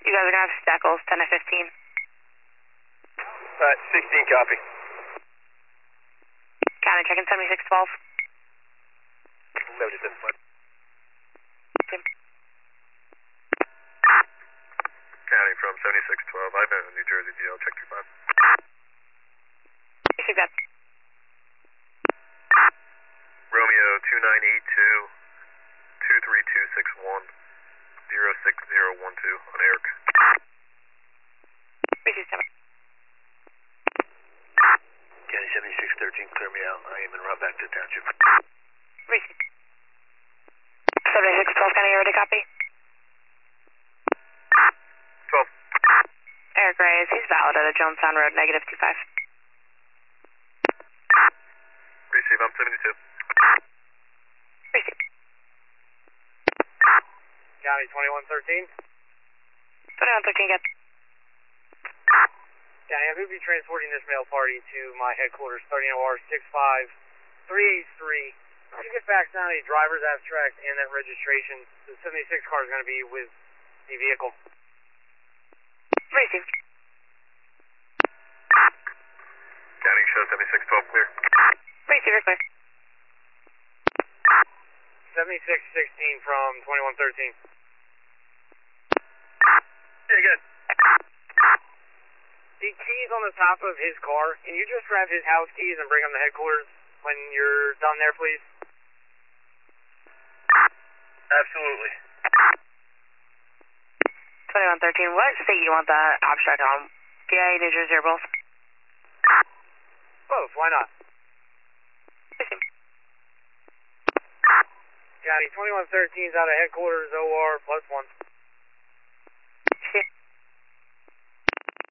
You guys are going to have Steckles, 10 to 15. 16 copy. County checking 7612. Noted this one. County from 7612. I've been in New Jersey, DL, check 25. Receive that. Romeo 2982 23261 06012 on Eric. Receive 7. County 7613, clear me out. I am en route back to the township. Receive. 7612, County, you ready to copy? 12. Eric Reyes, he's valid at a Jonestown Road, negative 25. Receive, I'm 72. Receive. County 2113. 2113, get. County, I will be transporting this mail party to my headquarters starting OR 65383. If you get back down a driver's abstract and that registration, the 76 car is going to be with the vehicle. Receive. County show 7612 clear. Receive, clear. 7616 from 2113. Yeah, good. The keys on the top of his car, can you just grab his house keys and bring them to headquarters when you're done there, please? Absolutely. 2113, what state you want that abstract on? PA, New Jersey, or both? Both, why not? Receive. County 2113 is out of headquarters, OR +1.